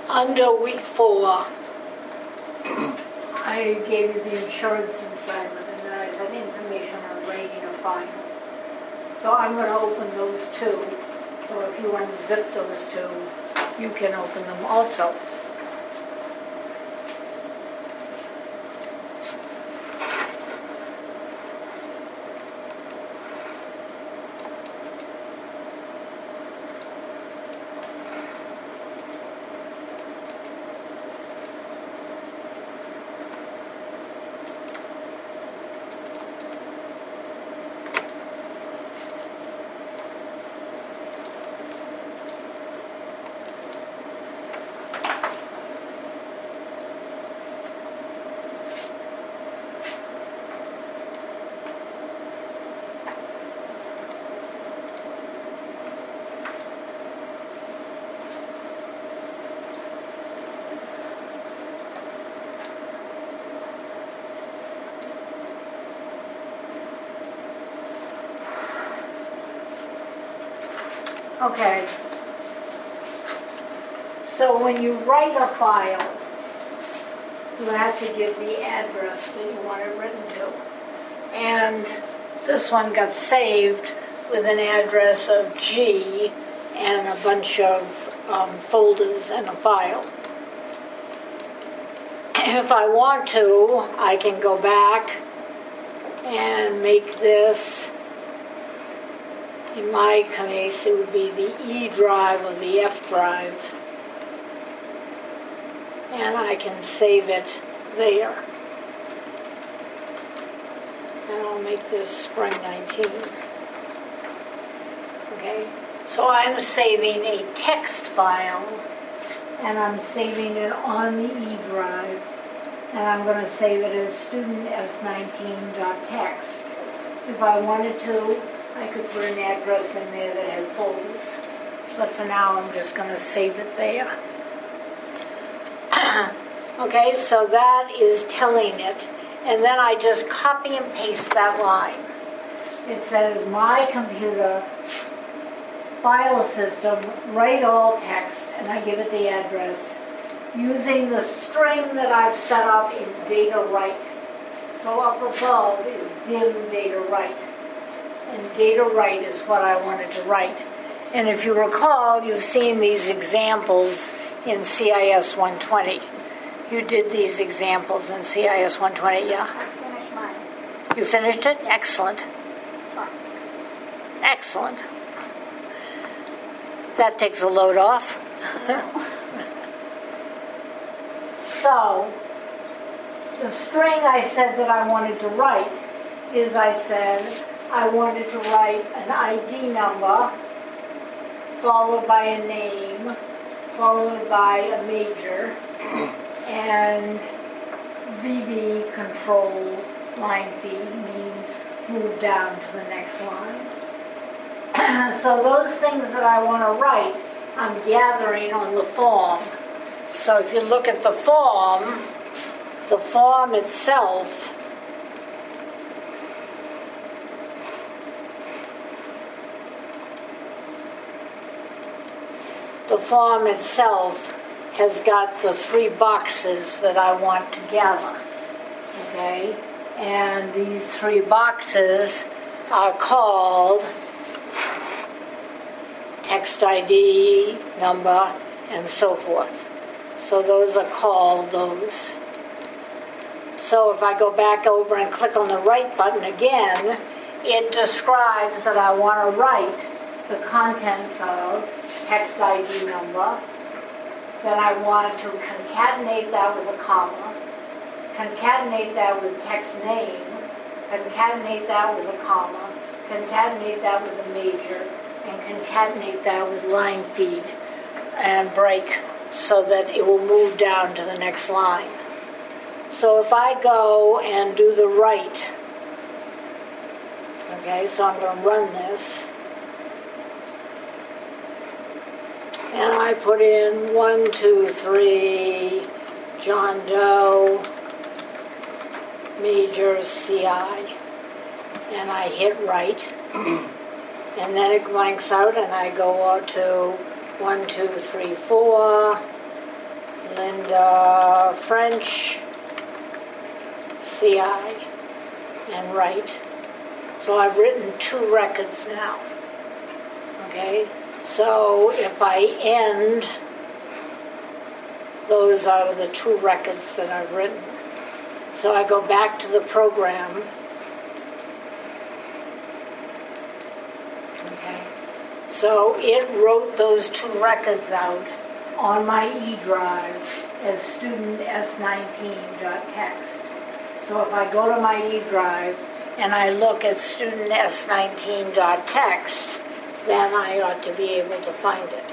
Under week 4, I gave you the insurance assignment, and then I said information on rating a fine. So I'm going to open those two. So if you unzip those two, you can open them also. Okay, so when you write a file, you have to give the address that you want it written to. And this one got saved with an address of G and a bunch of folders and a file. If I want to, I can go back and make this. In my case, it would be the E drive or the F drive. And I can save it there. And I'll make this spring 19. Okay, so I'm saving a text file, and I'm saving it on the E drive, and I'm going to save it as student s19.txt. If I wanted to, I could put an address in there that has folders, but for now I'm just going to save it there. Okay, so that is telling it, and then I just copy and paste that line. It says, my computer file system, write all text, and I give it the address, using the string that I've set up in data write. So up above is dim data write. And data write is what I wanted to write. And if you recall, you've seen these examples in CIS 120. You did these examples in CIS 120, yeah? I finished mine. You finished it? Excellent. Sorry. Excellent. That takes a load off. So, the string I said that I wanted to write is I said I wanted to write an ID number followed by a name, followed by a major, and VD control line feed means move down to the next line. So those things that I want to write, I'm gathering on the form. So if you look at the form itself, has got the 3 boxes that I want to gather. Okay? And these 3 boxes are called text ID, number, and so forth. So those are called those. So if I go back over and click on the write button again, it describes that I want to write the contents of text ID number. Then I want to concatenate that with a comma, concatenate that with text name, concatenate that with a comma, concatenate that with a major, and concatenate that with line feed and break so that it will move down to the next line. So if I go and do the write, okay, so I'm going to run this, and I put in 1, 2, 3, John Doe, major CI, and I hit write, and then it blanks out, and I go out to 1, 2, 3, 4, Linda French, CI, and write. So I've written 2 records now. Okay? So if I end, those are the 2 records that I've written. So I go back to the program. Okay. So it wrote those 2 records out on my E drive as student S19.txt. So if I go to my E drive and I look at student S19.txt, then I ought to be able to find it.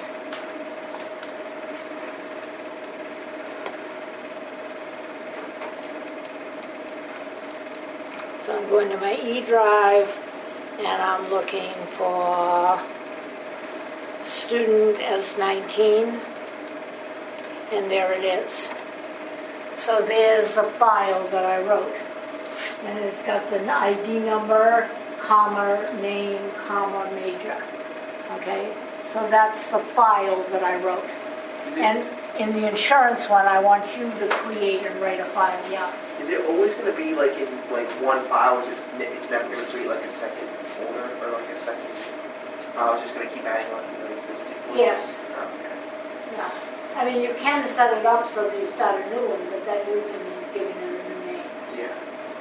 So I'm going to my E drive and I'm looking for student S19, and there it is. So there's the file that I wrote, and it's got the ID number, comma, name, comma, major. Okay, so that's the file that I wrote. And in the insurance one, I want you to create and write a file. Yeah. Is it always going to be like in like one file? Or it's never going to create like a second folder or like a second? I was just going to keep adding on to the existing ones? Yes. Oh, okay. Yeah. I mean, you can set it up so that you start a new one, but that usually means giving it a new name. Yeah.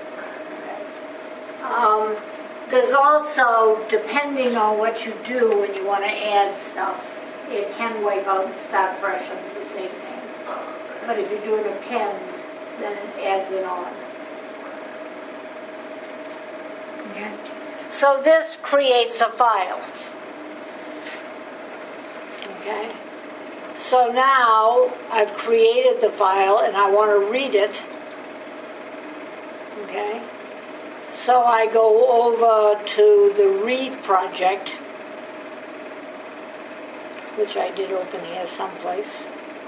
Okay. There's also, depending on what you do when you want to add stuff, it can wipe out and start fresh under the same name. Okay. But if you're doing a pen, then it adds it on. Okay. So this creates a file. Okay. So now I've created the file and I want to read it. Okay. So I go over to the read project, which I did open here someplace.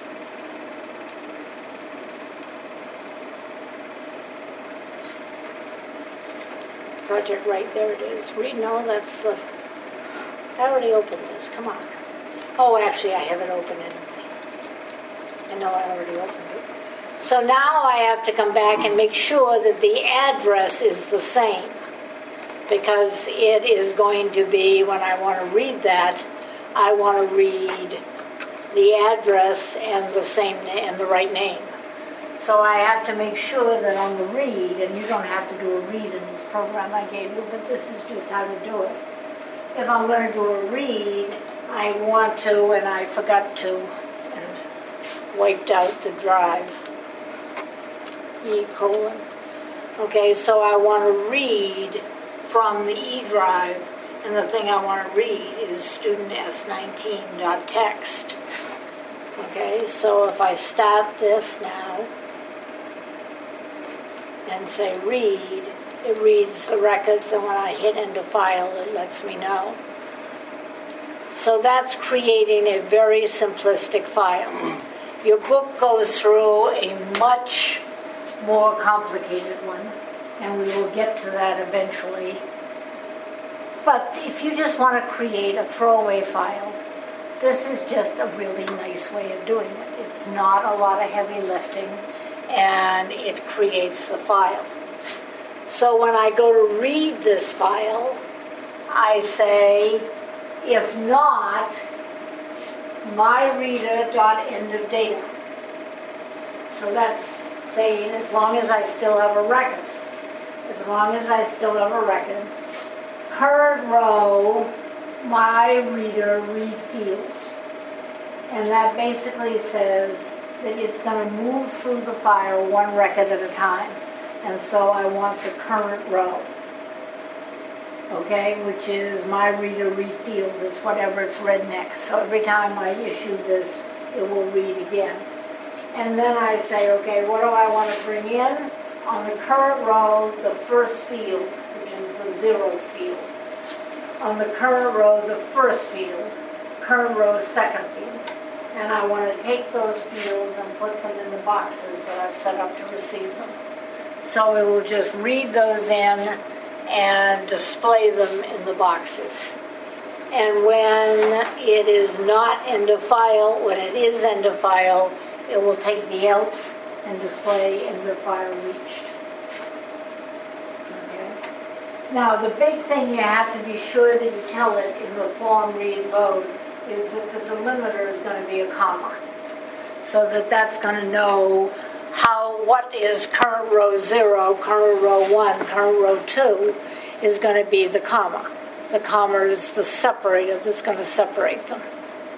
Project right there it is. Read, no, that's the, I already opened this, come on. Oh, actually I have it open anyway. I know I already opened it. So now I have to come back and make sure that the address is the same, because it is going to be, when I want to read that, I want to read the address and the same and the right name. So I have to make sure that on the read, and you don't have to do a read in this program I gave you, but this is just how to do it. If I'm going to do a read, I want to, and I forgot to, and wiped out the drive. E:. Okay, so I want to read from the E drive, and the thing I want to read is student S19.txt. Okay, so if I start this now and say read, it reads the records, and when I hit enter file, it lets me know. So that's creating a very simplistic file. Your book goes through a much more complicated one, and we will get to that eventually. But if you just want to create a throwaway file, this is just a really nice way of doing it. It's not a lot of heavy lifting, and it creates the file. So when I go to read this file, I say, if not, myreader.endofdata. So that's saying as long as I still have a record. As long as I still have a record. Current row, my reader read fields. And that basically says that it's going to move through the file one record at a time. And so I want the current row. Okay, which is my reader read fields. It's whatever it's read next. So every time I issue this, it will read again. And then I say, okay, what do I want to bring in? On the current row, the first field, which is the zeros field. On the current row, the first field. Current row, second field. And I want to take those fields and put them in the boxes that I've set up to receive them. So it will just read those in and display them in the boxes. And when it is not end of file, when it is end of file, it will take the else and display end file reached. Okay. Now, the big thing you have to be sure that you tell it in the form read load is that the delimiter is going to be a comma, so that that's going to know what is current row 0, current row 1, current row 2 is going to be the comma. The comma is the separator that's going to separate them.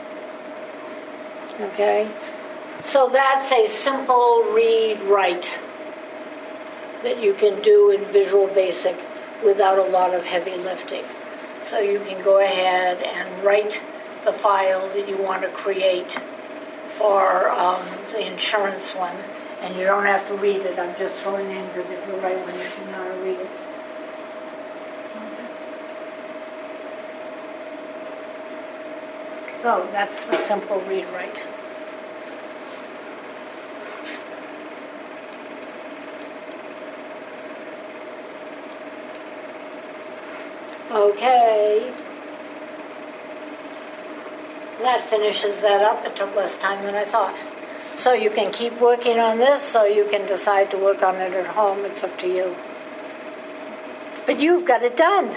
Okay? So that's a simple read-write that you can do in Visual Basic without a lot of heavy lifting. So you can go ahead and write the file that you want to create for the insurance one, and you don't have to read it. I'm just throwing in because if you write one, you should know how to read it. So that's the simple read-write. Okay. That finishes that up. It took less time than I thought. So you can keep working on this, or you can decide to work on it at home. It's up to you. But you've got it done.